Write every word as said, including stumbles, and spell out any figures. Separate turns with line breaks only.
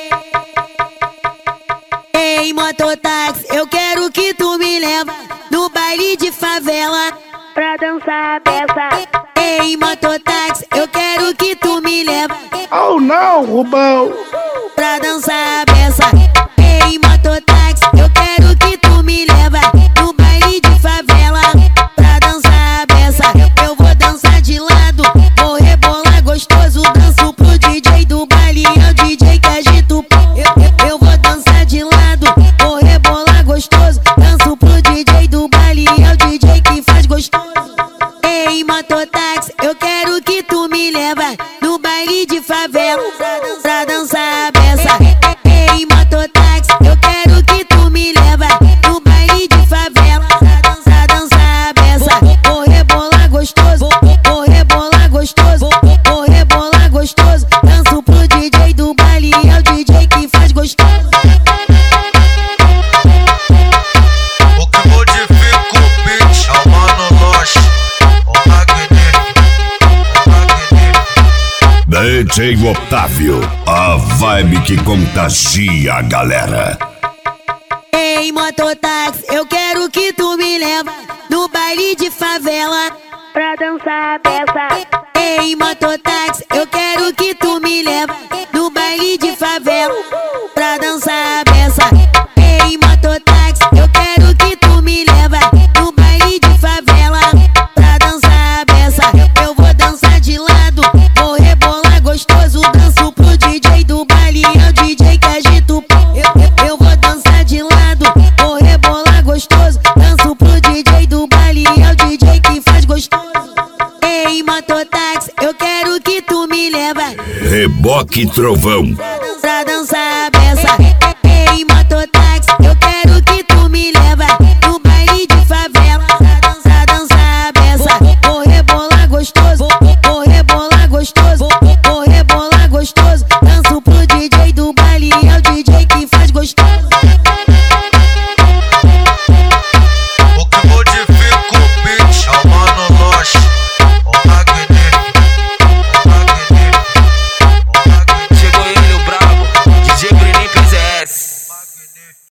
Ei, mototáxi, eu quero que tu me leva no baile de favela pra dançar a peça. Ei, mototáxi, eu quero que tu me leva.
Oh não, Rubão!
Pra dançar a peça. Ei, mototáxi, eu quero que tu me leva no baile de favela pra dançar a peça. Eu vou dançar de lado, vou rebolar gostoso. Danço pro D J do baile, é o D J que agita o pau. Eu, eu, eu vou dançar de lado, vou rebolar gostoso. Danço pro D J do baile, é o D J que faz gostoso. Ei, mototáxi, eu quero que tu me leva no baile de favela pra dançar a peça. Ei, mototáxi, eu quero que tu me leva no baile de favela pra dançar a peça. Vou rebolar gostoso, vou rebolar gostoso, vou rebolar gostoso. Danço pro D J do baile, é o D J que faz gostoso.
O que modifica o beat é o Mano Loche, o magnífico, o magnífico.
D J Otávio, a vibe que contagia a galera.
Ei, mototáxi, eu quero que tu me leva no baile de favela pra dançar a peça. Ei, mototáxi, eu quero que tu me leva no baile de favela pra dançar a peça. Ei, mototáxi, eu quero que tu me leva no baile de favela pra dançar a peça. Eu vou dançar de lado, vou rebolar gostoso. Danço pro D J do baile, é o D J que agita o pau. Eu, eu, eu vou dançar de lado, vou rebolar gostoso. Danço pro D J do baile, é o D J que faz gostoso. Ei, mototáxi, eu quero que tu me leva
Reboque Trovão.
pra dançar a peça. Ei, mototáxi, eu quero que tu me leva no baile de favela pra dançar a peça. Vou rebolar gostoso, vou rebolar gostoso, vou rebolar gostoso. Danço pro D J do baile, é o D J que faz gostoso.